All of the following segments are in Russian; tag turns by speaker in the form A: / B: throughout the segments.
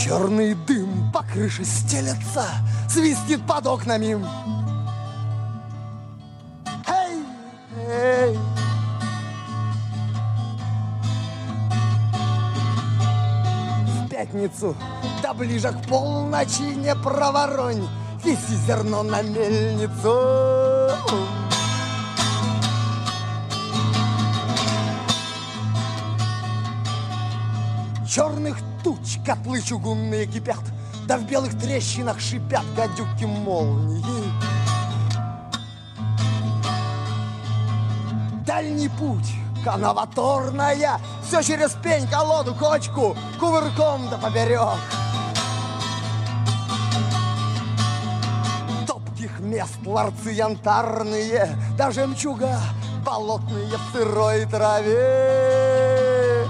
A: Черный дым по крыше стелется, свистит под окнами. Эй, эй. В пятницу, да ближе к полночи, не проворонь, вези зерно на мельницу. Черных туч котлы чугунные кипят, да в белых трещинах шипят гадюки молнии. Дальний путь, канава торная, все через пень, колоду, кочку, кувырком да поперек. Топких мест ларцы янтарные, да жемчуга болотные в сырой траве.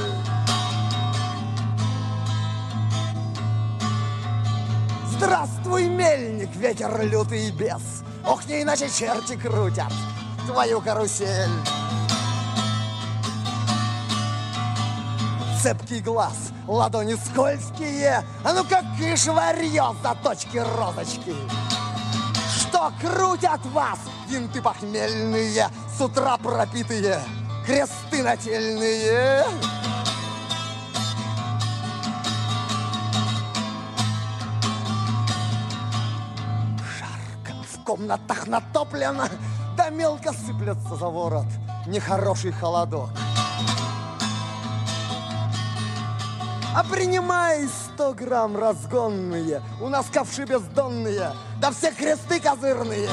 A: Здравствуй, мельник, ветер лютый и бес. Ох, не иначе черти крутят твою карусель. Цепкий глаз, ладони скользкие, а ну как кыш варьё за точки розочки. Что крутят вас винты похмельные, с утра пропитые кресты нательные? В комнатах натоплено, да мелко сыплется за ворот нехороший холодок. А принимай 100 грамм разгонные, у нас ковши бездонные, да все кресты козырные.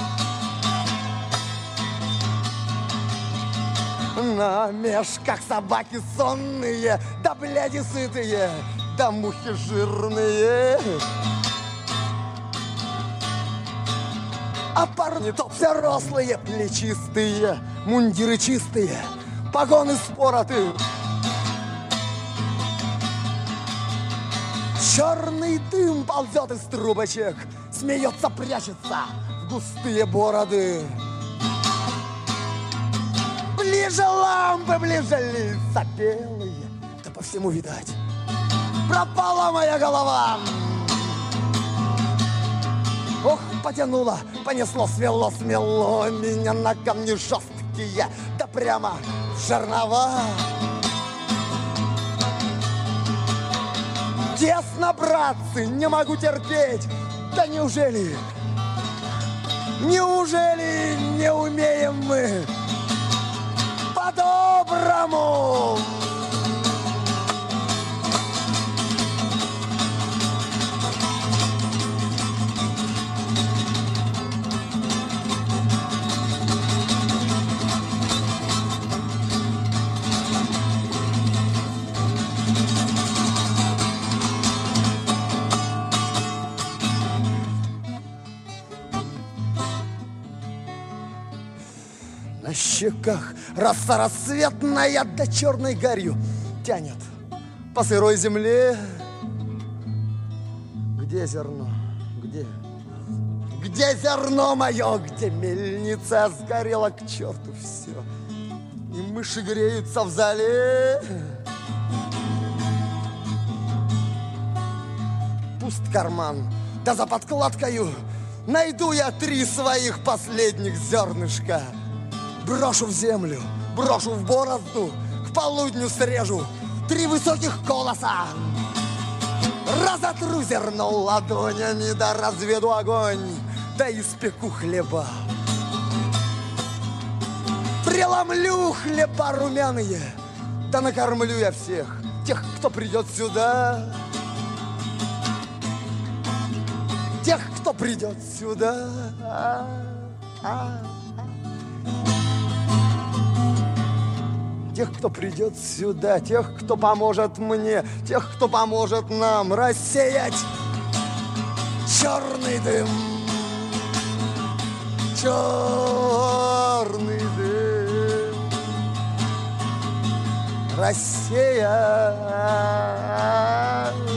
A: На меж, как собаки сонные, да бляди сытые, да мухи жирные. А парни-то все рослые, плечистые, мундиры чистые, погоны спороты. Черный дым ползет из трубочек, смеется, прячется в густые бороды. Ближе лампы, ближе лица белые, да по всему видать, пропала моя голова. Ох, потянуло, понесло, свело, смело меня на камни жесткие, да прямо в жернова. Тесно, братцы, не могу терпеть. Да неужели не умеем мы по-доброму? На щеках роса рассветная, да черной гарью тянет по сырой земле. Где зерно? Где зерно мое? Где мельница? Сгорела к черту все, и мыши греются в зале. Пуст карман, да за подкладкою найду я 3 своих последних зернышка. Брошу в землю, брошу в борозду, к полудню срежу 3 высоких колоса. Разотру зерно ладонями, да разведу огонь, да испеку хлеба. Преломлю хлеба румяные, да накормлю я всех, тех, кто придет сюда. Тех, кто придет сюда. Тех, кто придет сюда, тех, кто поможет мне, тех, кто поможет нам рассеять черный дым. Черный дым. Рассеять